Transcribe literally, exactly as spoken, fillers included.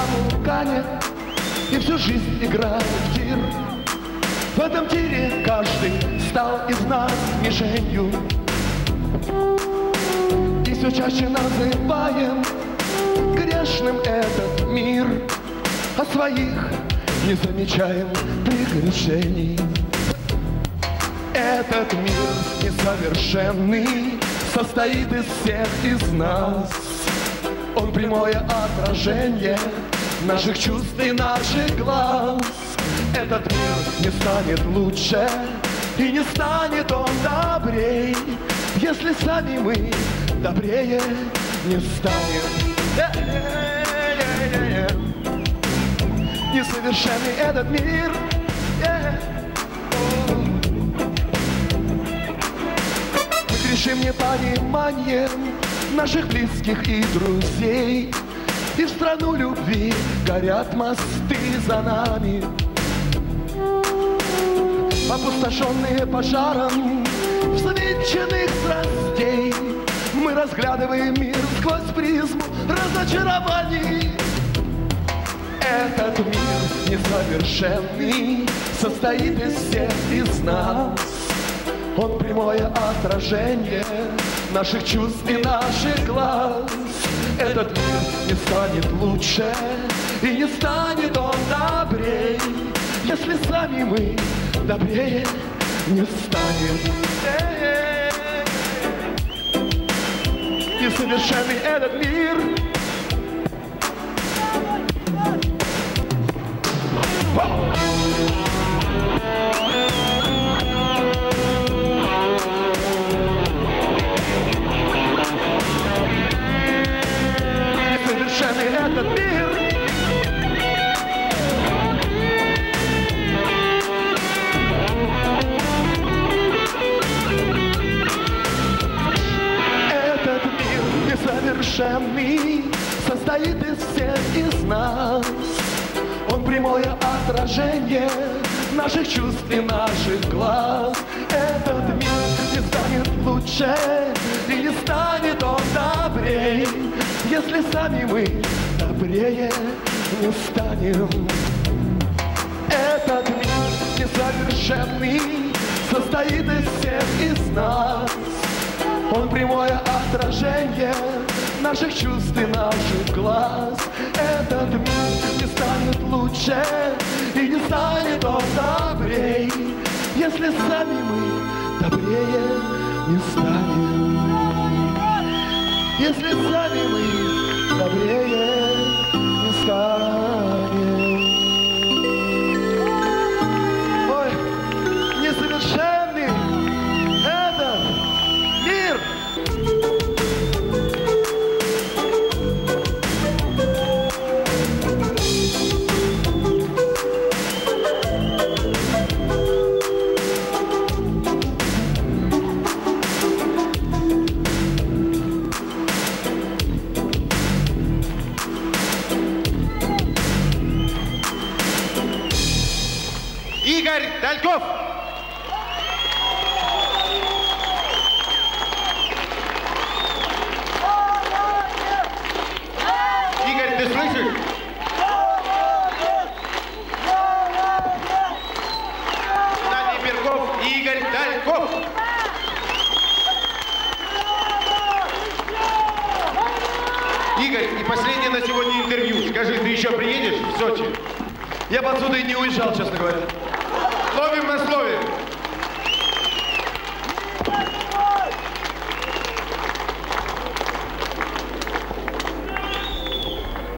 капукане и всю жизнь играет в тир. В этом тире каждый стал из нас мишенью. И все чаще называем грешным этот мир, а своих не замечаем прегрешений. Этот мир несовершенный состоит из всех из нас. Он прямое отражение наших чувств и наших глаз. Этот мир не станет лучше и не станет он добрей, если сами мы добрее не станем. Несовершенный этот мир. Мы грешим непониманием наших близких и друзей, и в страну любви горят мосты за нами, опустошенные пожаром взвинченных страстей. Мы разглядываем мир сквозь призму разочарований. Этот мир несовершенный состоит из всех из нас. Он прямое отражение наших чувств и наших глаз. Этот мир не станет лучше и не станет он добрей, если сами мы добрее не станем. Несовершенный этот мир. Несовершенный этот мир. Этот мир несовершенный состоит из всех из нас. Он прямое отражение наших чувств и наших глаз. Этот мир не станет лучше и не станет он добрей, если сами мы добрее не станем. Этот мир несовершенный состоит из всех из нас. Он прямое отражение наших чувств и наших глаз. Этот мир не станет лучше и не станет он добрей, если сами мы добрее не станем. Если сами мы добрее не станем. Ой, несовершенный этот мир. Игорь Тальков. Игорь, ты слышишь? Геннадий Берков и Игорь Тальков. Игорь, и последнее на сегодня интервью. Скажи, ты еще приедешь в Сочи? Я бы отсюда и не уезжал, честно говоря. Словим на слове.